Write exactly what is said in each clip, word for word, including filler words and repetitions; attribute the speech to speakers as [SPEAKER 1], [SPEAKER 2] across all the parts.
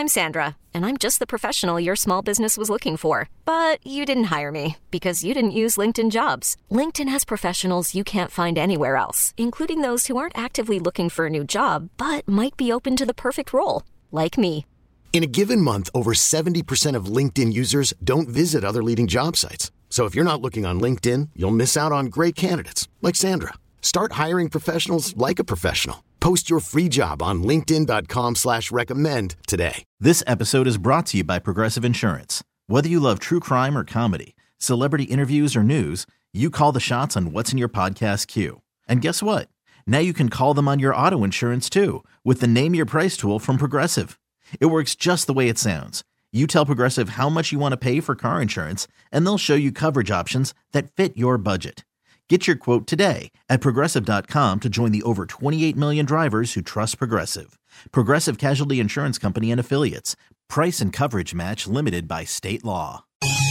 [SPEAKER 1] I'm Sandra, and I'm just the professional your small business was looking for. But you didn't hire me because you didn't use LinkedIn Jobs. LinkedIn has professionals you can't find anywhere else, including those who aren't actively looking for a new job, but might be open to the perfect role, like me.
[SPEAKER 2] In a given month, over seventy percent of LinkedIn users don't visit other leading job sites. So if you're not looking on LinkedIn, you'll miss out on great candidates like Sandra. Start hiring professionals like a professional. Post your free job on linkedin.com slash recommend today.
[SPEAKER 3] This episode is brought to you by Progressive Insurance. Whether you love true crime or comedy, celebrity interviews or news, you call the shots on what's in your podcast queue. And guess what? Now you can call them on your auto insurance too with the Name Your Price tool from Progressive. It works just the way it sounds. You tell Progressive how much you want to pay for car insurance, and they'll show you coverage options that fit your budget. Get your quote today at Progressive dot com to join the over twenty-eight million drivers who trust Progressive. Progressive Casualty Insurance Company and Affiliates. Price and coverage match limited by state law.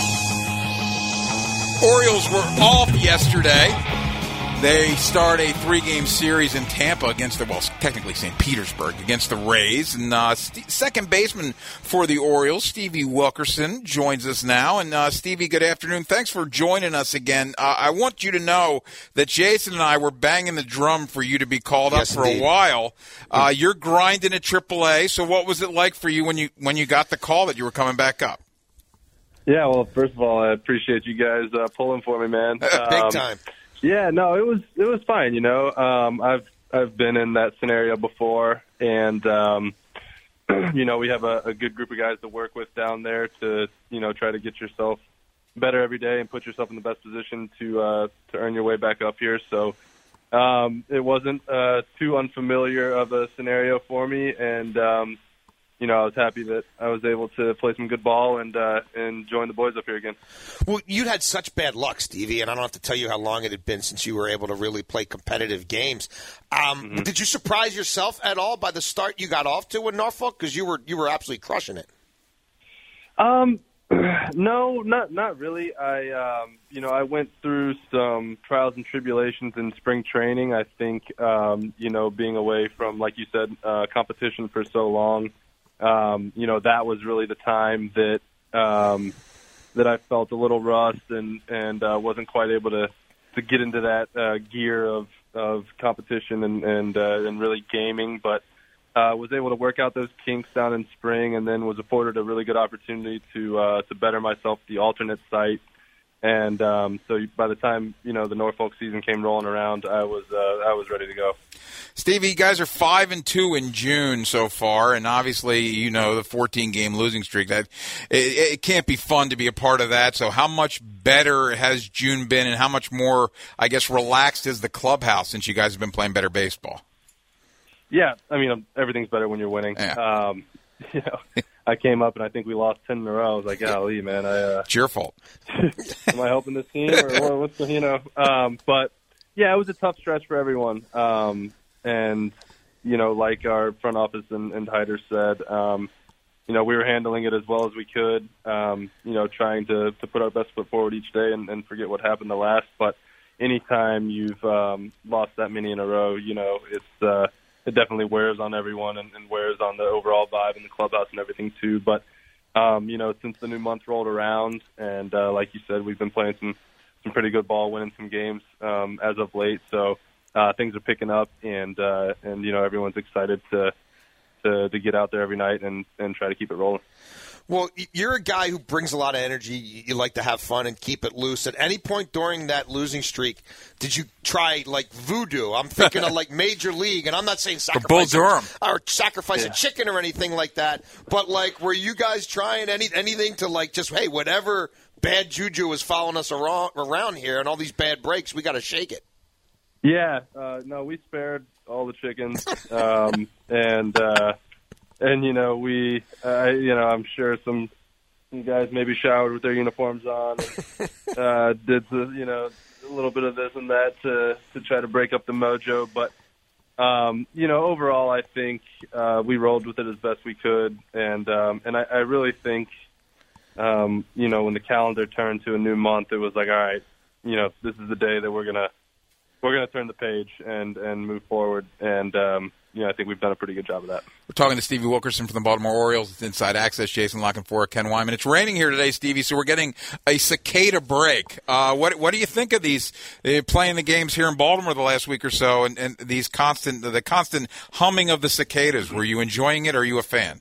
[SPEAKER 4] Orioles were off yesterday. They start a three-game series in Tampa against the, well, technically Saint Petersburg, against the Rays. And uh, st- second baseman for the Orioles, Stevie Wilkerson, joins us now. And, uh, Stevie, good afternoon. Thanks for joining us again. Uh, I want you to know that Jason and I were banging the drum for you to be called yes, up for indeed. a while. Uh, you're grinding at triple A, so what was it like for you when you when you got the call that you were coming back up?
[SPEAKER 5] Yeah, well, first of all, I appreciate you guys uh, pulling for me, man.
[SPEAKER 4] Um, Big time.
[SPEAKER 5] Yeah, no, it was it was fine. You know, um, I've I've been in that scenario before, and um, you know, we have a, a good group of guys to work with down there to you know try to get yourself better every day and put yourself in the best position to uh, to earn your way back up here. So um, it wasn't uh, too unfamiliar of a scenario for me, and um, you know, I was happy that I was able to play some good ball and uh, and join the boys up here again.
[SPEAKER 6] Well, you'd had such bad luck, Stevie, and I don't have to tell you how long it had been since you were able to really play competitive games. Um, mm-hmm. Did you surprise yourself at all by the start you got off to in Norfolk? Because you were you were absolutely crushing it.
[SPEAKER 5] Um, no, not not really. I um, you know, I went through some trials and tribulations in spring training. I think um, you know, being away from, like you said, uh, competition for so long. Um, you know, that was really the time that um, that I felt a little rust and and uh, wasn't quite able to, to get into that uh, gear of, of competition and and, uh, and really gaming. But uh, was able to work out those kinks down in spring, and then was afforded a really good opportunity to uh, to better myself at the alternate site. And um, so by the time you know the Norfolk season came rolling around, I was uh, I was ready to go.
[SPEAKER 4] Stevie, you guys are five and two in June so far, and obviously, you know, the fourteen-game losing streak. That it, it can't be fun to be a part of that. So, how much better has June been, and how much more, I guess, relaxed is the clubhouse since you guys have been playing better baseball?
[SPEAKER 5] Yeah, I mean, everything's better when you're winning.
[SPEAKER 4] Yeah.
[SPEAKER 5] Um, you know, I came up and I think we lost ten in a row. I was like, golly, man, I. Uh,
[SPEAKER 4] it's your fault.
[SPEAKER 5] Am I helping this team or what's the, you know? Um, but yeah, it was a tough stretch for everyone. Um, And, you know, like our front office and, and Hyder said, um, you know, we were handling it as well as we could, um, you know, trying to, to put our best foot forward each day and, and forget what happened the last. But anytime you've um, lost that many in a row, you know, it's uh, it definitely wears on everyone and, and wears on the overall vibe in the clubhouse and everything too. But, um, you know, since the new month rolled around and, uh, like you said, we've been playing some, some pretty good ball, winning some games um, as of late. So, Uh, things are picking up, and uh, and you know everyone's excited to to to get out there every night and, and try to keep it rolling.
[SPEAKER 6] Well, you're a guy who brings a lot of energy. You like to have fun and keep it loose. At any point during that losing streak, did you try like voodoo? I'm thinking of like Major League, and I'm not saying sacrifice
[SPEAKER 4] Bull
[SPEAKER 6] or sacrifice
[SPEAKER 5] yeah.
[SPEAKER 6] a chicken or anything like that. But like, were you guys trying any anything to like just hey, whatever bad juju is following us around, around here, and all these bad breaks, we got to shake it.
[SPEAKER 5] Yeah, uh, no, we spared all the chickens, um, and uh, and you know we, uh, you know, I'm sure some, some guys maybe showered with their uniforms on, and, uh, did the, you know, a little bit of this and that to to try to break up the mojo, but um, you know, overall, I think uh, we rolled with it as best we could, and um, and I, I really think, um, you know, when the calendar turned to a new month, it was like, all right, you know, this is the day that we're gonna. We're going to turn the page and, and move forward. And, um, you know, I think we've done a pretty good job of that.
[SPEAKER 4] We're talking to Stevie Wilkerson from the Baltimore Orioles. It's Inside Access. Jason Lockenfor, Ken Wyman. It's raining here today, Stevie, so we're getting a cicada break. Uh, what what do you think of these uh, playing the games here in Baltimore the last week or so, and, and these constant the constant humming of the cicadas? Were you enjoying it, or are you a fan?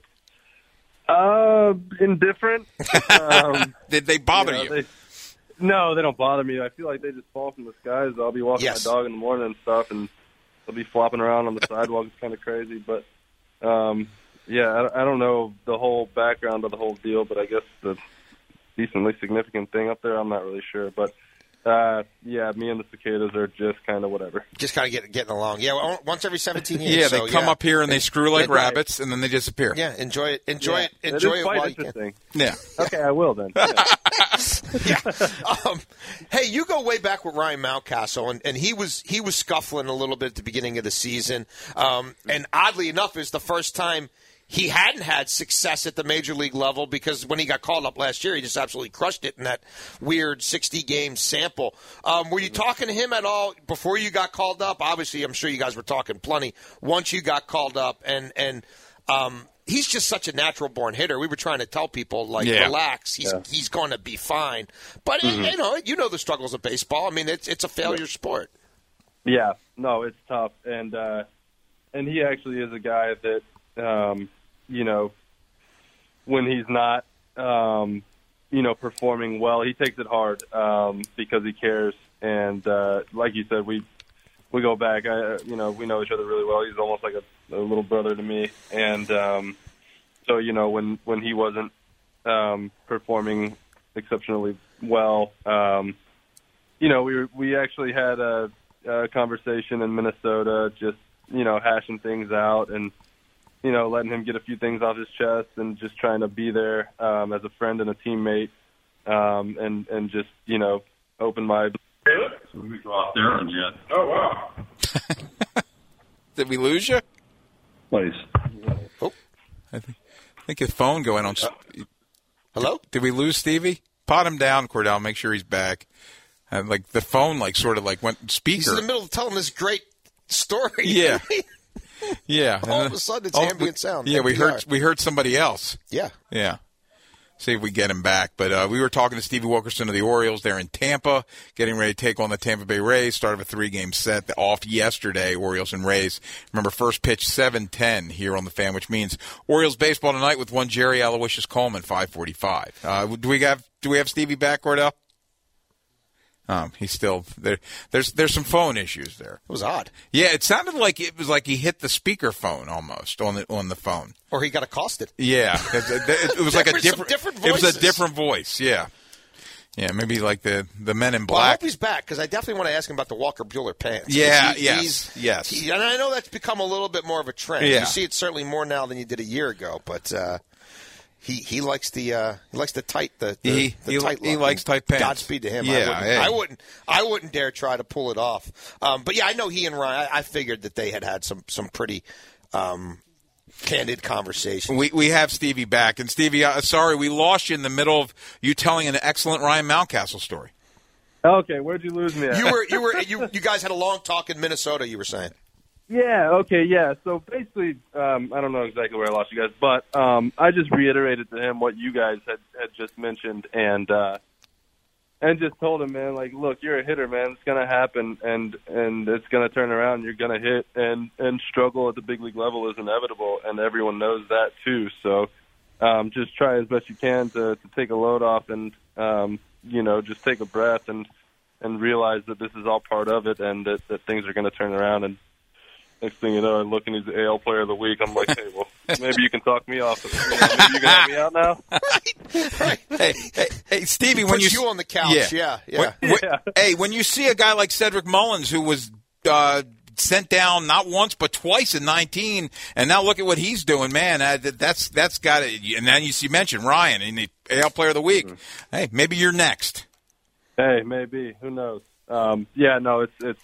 [SPEAKER 5] Uh, indifferent. Um,
[SPEAKER 4] Did they bother you?
[SPEAKER 5] Know, you? They, no, they don't bother me. I feel like they just fall from the skies. I'll be walking
[SPEAKER 6] yes.
[SPEAKER 5] my dog in the morning and stuff, and they'll be flopping around on the sidewalk. It's kind of crazy, but um, yeah, I, I don't know the whole background of the whole deal, but I guess the decently significant thing up there, I'm not really sure. But uh, yeah, me and the cicadas are just kind of whatever.
[SPEAKER 6] Just kind of get, getting along. Yeah, once every seventeen years.
[SPEAKER 4] Yeah, they
[SPEAKER 6] so,
[SPEAKER 4] come
[SPEAKER 6] yeah.
[SPEAKER 4] up here and they screw like
[SPEAKER 6] Right.
[SPEAKER 4] rabbits, and then they disappear.
[SPEAKER 6] Yeah, enjoy it. Enjoy
[SPEAKER 5] yeah.
[SPEAKER 6] it. Enjoy
[SPEAKER 5] it, is
[SPEAKER 6] it
[SPEAKER 5] quite
[SPEAKER 6] while you can.
[SPEAKER 5] interesting.
[SPEAKER 4] Yeah.
[SPEAKER 5] Okay, I will then. Yeah.
[SPEAKER 6] yeah. Um, hey, you go way back with Ryan Mountcastle, and, and he was he was scuffling a little bit at the beginning of the season. Um, and oddly enough, it's the first time he hadn't had success at the major league level, because when he got called up last year, he just absolutely crushed it in that weird sixty-game sample. Um, were you talking to him at all before you got called up? Obviously, I'm sure you guys were talking plenty once you got called up, and and um, he's just such a natural-born hitter. We were trying to tell people, like,
[SPEAKER 4] yeah.
[SPEAKER 6] relax, he's
[SPEAKER 5] Yeah.
[SPEAKER 6] he's going to be fine. But
[SPEAKER 5] Mm-hmm.
[SPEAKER 6] you know, you know the struggles of baseball. I mean, it's it's a failure sport.
[SPEAKER 5] Yeah, no, it's tough, and uh, and he actually is a guy that, um, you know, when he's not, um, you know, performing well, he takes it hard um, because he cares. And uh, like you said, we we go back. I, you know, we know each other really well. He's almost like a, a little brother to me. And um, so, you know, when when he wasn't um, performing exceptionally well, um, you know, we were, we actually had a, a conversation in Minnesota, just, you know, hashing things out and, you know, letting him get a few things off his chest and just trying to be there um, as a friend and a teammate, um, and and just, you know, open my.
[SPEAKER 7] So we go out there and yet. Oh wow!
[SPEAKER 4] Did we lose you?
[SPEAKER 7] Please.
[SPEAKER 6] Oh,
[SPEAKER 4] I think, I think his phone going on.
[SPEAKER 6] hello?
[SPEAKER 4] Did we lose Stevie? Pot him down, Cordell. Make sure he's back. And like the phone, like sort of like went speaker.
[SPEAKER 6] He's in the middle of telling this great story.
[SPEAKER 4] Yeah. Yeah.
[SPEAKER 6] All of a sudden, it's
[SPEAKER 4] Oh,
[SPEAKER 6] ambient
[SPEAKER 4] we,
[SPEAKER 6] sound.
[SPEAKER 4] Yeah, we
[SPEAKER 6] N P R.
[SPEAKER 4] heard we heard somebody else.
[SPEAKER 6] Yeah.
[SPEAKER 4] Yeah. See if we get him back. But uh, we were talking to Stevie Wilkerson of the Orioles. They're in Tampa, getting ready to take on the Tampa Bay Rays. Start of a three-game set off yesterday, Orioles and Rays. Remember, first pitch seven ten here on the Fan, which means Orioles baseball tonight with one Jerry Aloysius Coleman, five forty-five. Uh, do we have do we have Stevie back, Cordell? Um, he's still there. There's there's some phone issues there.
[SPEAKER 6] It was odd.
[SPEAKER 4] Yeah, it sounded like it was like he hit the speaker phone almost on the on the phone.
[SPEAKER 6] Or he got accosted.
[SPEAKER 4] Yeah, it, it was like a
[SPEAKER 6] There were some
[SPEAKER 4] different.
[SPEAKER 6] different
[SPEAKER 4] It was a
[SPEAKER 6] voices.
[SPEAKER 4] different voice. Yeah, yeah, maybe like the the Men in
[SPEAKER 6] Well, I hope
[SPEAKER 4] Black.
[SPEAKER 6] he's back, because I definitely want to ask him about the Walker Bueller pants. 'Cause
[SPEAKER 4] Yeah,
[SPEAKER 6] he-
[SPEAKER 4] yes,
[SPEAKER 6] he's-
[SPEAKER 4] yes.
[SPEAKER 6] he- and I know that's become a little bit more of a trend.
[SPEAKER 4] Yeah.
[SPEAKER 6] You see it certainly more now than you did a year ago, but uh, he he likes the uh, he likes the tight the, the,
[SPEAKER 4] He-
[SPEAKER 6] the
[SPEAKER 4] he-
[SPEAKER 6] tight
[SPEAKER 4] he
[SPEAKER 6] look.
[SPEAKER 4] likes tight pants.
[SPEAKER 6] Godspeed to him.
[SPEAKER 4] Yeah,
[SPEAKER 6] I wouldn't,
[SPEAKER 4] hey.
[SPEAKER 6] I wouldn't I wouldn't dare try to pull it off. Um, but yeah, I know he and Ryan. I, I figured that they had had some some pretty um, candid conversation.
[SPEAKER 4] We we have Stevie back, and Stevie, uh, sorry we lost you in the middle of you telling an excellent Ryan Mountcastle story.
[SPEAKER 5] Okay, where'd you lose me at?
[SPEAKER 6] You were you were you you guys had a long talk in Minnesota. You were saying.
[SPEAKER 5] Yeah, okay, yeah. So basically, um, I don't know exactly where I lost you guys, but um, I just reiterated to him what you guys had, had just mentioned, and uh, and just told him, man, like, look, you're a hitter, man. It's gonna happen, and and it's gonna turn around. You're gonna hit, and and struggle at the big league level is inevitable, and everyone knows that too. So um, just try as best you can to, to take a load off, and um, you know, just take a breath, and and realize that this is all part of it, and that, that things are gonna turn around. And next thing you know, I look and he's the A L Player of the Week. I'm like, hey, well, maybe you can talk me off. You know, maybe you can help me out now.
[SPEAKER 6] Right.
[SPEAKER 4] Hey, hey, hey, Stevie,
[SPEAKER 6] He
[SPEAKER 4] when
[SPEAKER 6] puts
[SPEAKER 4] you
[SPEAKER 6] you on the couch. Yeah, yeah.
[SPEAKER 4] When- when-
[SPEAKER 5] Yeah.
[SPEAKER 4] Hey, when you see a guy like Cedric Mullins, who was uh, sent down not once but twice in nineteen, and now look at what he's doing, man. Uh, that, that's that's got it. And then you see mentioned Ryan in the A L Player of the Week. Mm-hmm. Hey, maybe you're next.
[SPEAKER 5] Hey, maybe. Who knows? Um, yeah, no, it's it's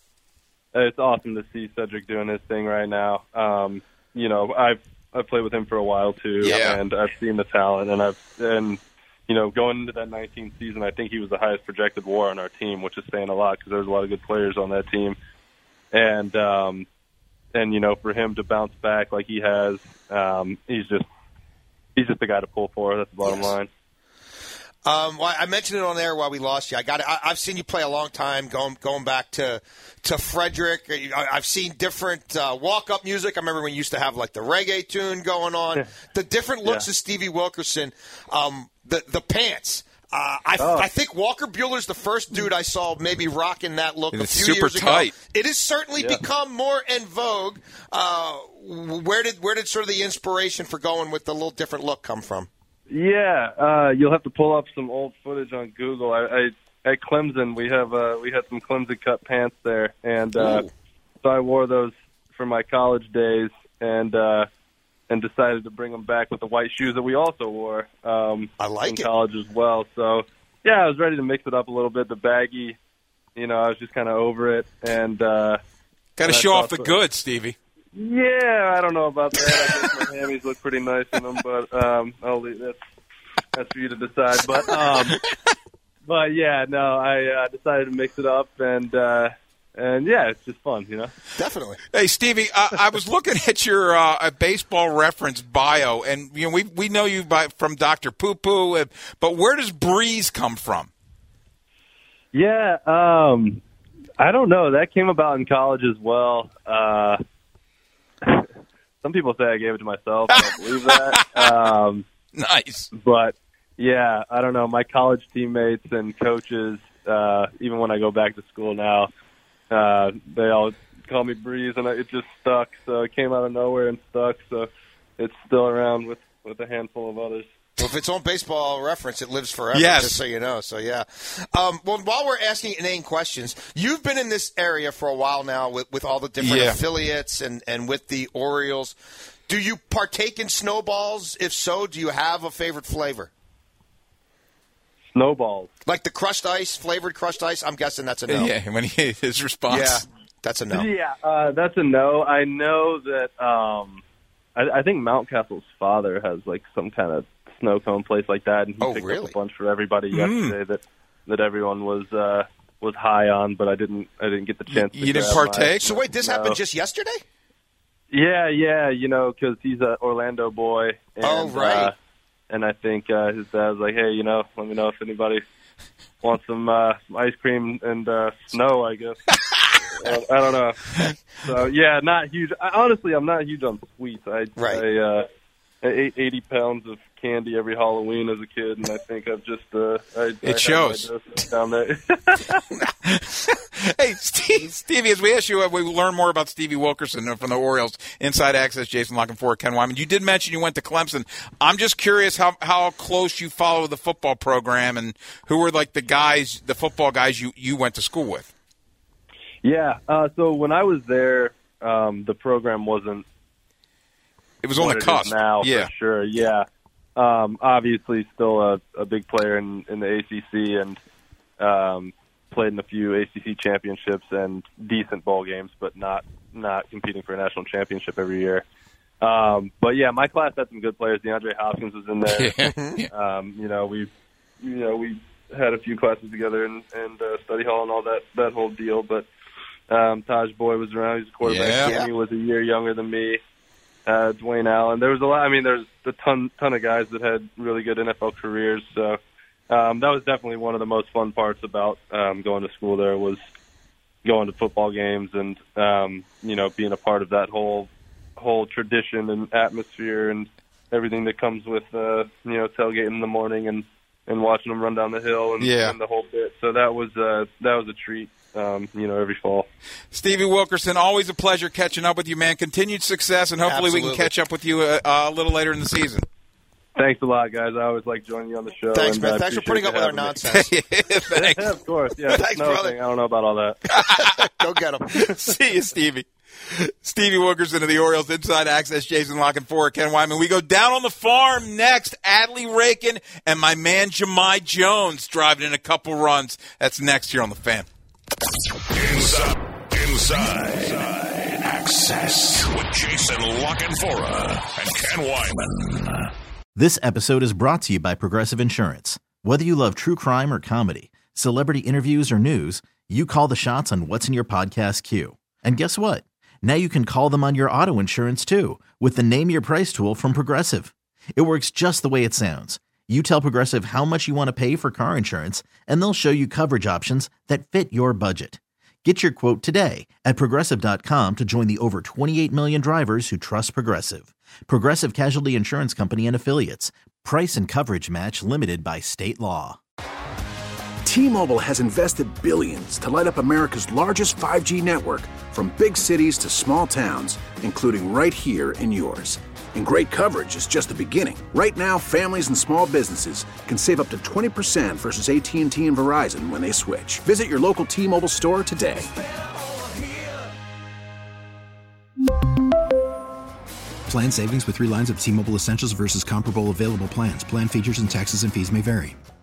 [SPEAKER 5] it's awesome to see Cedric doing his thing right now. Um, you know, I've I've played with him for a while too,
[SPEAKER 4] Yeah.
[SPEAKER 5] and I've seen the talent, and I've and you know, going into that nineteen season, I think he was the highest projected WAR on our team, which is saying a lot because there's a lot of good players on that team. And um, and you know, for him to bounce back like he has, um, he's just he's just the guy to pull for. That's the bottom
[SPEAKER 6] yes.
[SPEAKER 5] line.
[SPEAKER 6] Um, well, I mentioned it on air while we lost you. I got. I, I've seen you play a long time, going going back to to Frederick. I, I've seen different uh, walk up music. I remember when you used to have like the reggae tune going on. The different looks
[SPEAKER 5] yeah.
[SPEAKER 6] of Stevie Wilkerson. Um, the the pants. Uh, I,
[SPEAKER 5] oh.
[SPEAKER 6] I think Walker Bueller's the first dude I saw maybe rocking that look
[SPEAKER 4] it's
[SPEAKER 6] a few
[SPEAKER 4] super
[SPEAKER 6] years
[SPEAKER 4] tight.
[SPEAKER 6] ago. It has certainly
[SPEAKER 5] yeah.
[SPEAKER 6] become more en vogue. Uh, where did where did sort of the inspiration for going with the little different look come from?
[SPEAKER 5] Yeah, uh, you'll have to pull up some old footage on Google. I, I at Clemson we have uh, we had some Clemson cut pants there, and uh, so I wore those for my college days, and uh, and decided to bring them back with the white shoes that we also wore. Um,
[SPEAKER 6] I like
[SPEAKER 5] in
[SPEAKER 6] it.
[SPEAKER 5] college as well. So yeah, I was ready to mix it up a little bit. The baggy, you know, I was just kind of over it, and uh,
[SPEAKER 4] got to show off the goods, Stevie.
[SPEAKER 5] Yeah, I don't know about that. I guess my hammies look pretty nice in them, but um, I'll leave that's that's for you to decide. But um, but yeah, no, I uh, decided to mix it up, and uh, and yeah, it's just fun, you know.
[SPEAKER 6] Definitely.
[SPEAKER 4] Hey, Stevie, I, I was looking at your uh, baseball reference bio, and you know we we know you by from Doctor Poo Poo, but where does Breeze come from?
[SPEAKER 5] Yeah, um, I don't know. That came about in college as well. Uh, some people say I gave it to myself. I don't believe that. Um,
[SPEAKER 4] nice.
[SPEAKER 5] But, yeah, I don't know. My college teammates and coaches, uh, even when I go back to school now, uh, they all call me Breeze, and it just stuck. So it came out of nowhere and stuck. So it's still around with, with a handful of others.
[SPEAKER 6] Well, if it's on Baseball Reference, it lives forever,
[SPEAKER 4] yes.
[SPEAKER 6] just so you know. So, yeah. Um, well, while we're asking inane questions, you've been in this area for a while now with, with all the different
[SPEAKER 4] yeah.
[SPEAKER 6] affiliates and, and with the Orioles. Do you partake in snowballs? If so, do you have a favorite flavor?
[SPEAKER 5] Snowballs.
[SPEAKER 6] Like the crushed ice, flavored crushed ice? I'm guessing that's a no.
[SPEAKER 4] Yeah, when he, his response.
[SPEAKER 6] Yeah, that's a no.
[SPEAKER 5] Yeah, uh, that's a no. I know that um, I, I think Mountcastle's father has, like, some kind of snow cone place like that, and he
[SPEAKER 6] oh,
[SPEAKER 5] picked
[SPEAKER 6] really?
[SPEAKER 5] up a bunch for everybody
[SPEAKER 4] Mm.
[SPEAKER 5] yesterday that that everyone was uh, was high on, but I didn't I didn't get the chance. to
[SPEAKER 4] You didn't
[SPEAKER 5] grab
[SPEAKER 4] partake?
[SPEAKER 5] mine.
[SPEAKER 6] So wait, this
[SPEAKER 5] No.
[SPEAKER 6] happened just yesterday?
[SPEAKER 5] Yeah, yeah, you know, because he's an Orlando boy. And,
[SPEAKER 6] Oh, right.
[SPEAKER 5] Uh, and I think uh, his dad was like, hey, you know, let me know if anybody wants some, uh, some ice cream and uh, snow, I guess. uh, I don't know. So, yeah, not huge. I, honestly, I'm not huge on sweets. I,
[SPEAKER 6] Right.
[SPEAKER 5] I, uh, I ate eighty pounds of candy every Halloween as a kid, and I think I've just uh, I,
[SPEAKER 4] It
[SPEAKER 5] I had
[SPEAKER 4] shows.
[SPEAKER 5] my doses down there.
[SPEAKER 4] Hey, Steve, Stevie, as we ask you, uh, we learn more about Stevie Wilkerson from the Orioles. Inside Access, Jason Lockenford, Ken Wyman. You did mention you went to Clemson. I'm just curious how, how close you follow the football program and who were like the guys, the football guys you, you went to school with.
[SPEAKER 5] Yeah, uh, so when I was there, um, the program wasn't
[SPEAKER 4] It was on
[SPEAKER 5] what
[SPEAKER 4] the
[SPEAKER 5] it is
[SPEAKER 4] cusp.
[SPEAKER 5] now,
[SPEAKER 4] yeah.
[SPEAKER 5] for sure. Yeah, um, obviously still a, a big player in, in the A C C, and um, played in a few A C C championships and decent bowl games, but not not competing for a national championship every year. Um, but yeah, my class had some good players. DeAndre Hopkins was in there.
[SPEAKER 4] Yeah.
[SPEAKER 5] um, you know, we you know we had a few classes together and, and uh, study hall and all that that whole deal. But um, Taj Boy was around. He was a quarterback.
[SPEAKER 4] Yeah.
[SPEAKER 5] Yeah. He was a year younger than me. Uh, Dwayne Allen. There was a lot. I mean, there's a ton, ton of guys that had really good N F L careers. So um, that was definitely one of the most fun parts about um, going to school. There was going to football games and um, you know being a part of that whole whole tradition and atmosphere and everything that comes with uh, you know tailgating in the morning and, and watching them run down the hill and,
[SPEAKER 4] Yeah.
[SPEAKER 5] and the whole bit. So that was uh, that was a treat. Um, you know, every fall.
[SPEAKER 4] Stevie Wilkerson, always a pleasure catching up with you, man. Continued success, and hopefully we
[SPEAKER 6] Absolutely.
[SPEAKER 4] can catch up with you uh, a little later in the season.
[SPEAKER 5] Thanks a lot, guys. I always like joining you on the show.
[SPEAKER 6] Thanks,
[SPEAKER 5] and
[SPEAKER 6] man.
[SPEAKER 5] I
[SPEAKER 6] Thanks for
[SPEAKER 5] appreciate
[SPEAKER 6] putting up
[SPEAKER 5] you
[SPEAKER 6] with our
[SPEAKER 5] having me.
[SPEAKER 6] nonsense.
[SPEAKER 4] Thanks.
[SPEAKER 5] Yeah, of course. Yeah,
[SPEAKER 6] Thanks,
[SPEAKER 5] another
[SPEAKER 6] brother.
[SPEAKER 5] thing. I don't know about all that.
[SPEAKER 6] Go get him.
[SPEAKER 4] See you, Stevie. Stevie Wilkerson of the Orioles, Inside Access, Jason Lockenford, Ken Wyman. We go down on the farm next. Adley Rakin and my man Jahmai Jones driving in a couple runs. That's next here on The Fan.
[SPEAKER 8] Inside, inside, Access with Jason Lockenfora and Ken Wyman.
[SPEAKER 3] This episode is brought to you by Progressive Insurance. Whether you love true crime or comedy, celebrity interviews or news, you call the shots on what's in your podcast queue. And guess what? Now you can call them on your auto insurance too with the Name Your Price tool from Progressive. It works just the way it sounds. You tell Progressive how much you want to pay for car insurance, and they'll show you coverage options that fit your budget. Get your quote today at Progressive dot com to join the over twenty-eight million drivers who trust Progressive. Progressive Casualty Insurance Company and Affiliates. Price and coverage match limited by state law.
[SPEAKER 9] T-Mobile has invested billions to light up America's largest five G network, from big cities to small towns, including right here in yours. And great coverage is just the beginning. Right now, families and small businesses can save up to twenty percent versus A T and T and Verizon when they switch. Visit your local T-Mobile store today.
[SPEAKER 10] Plan savings with three lines of T-Mobile Essentials versus comparable available plans. Plan features and taxes and fees may vary.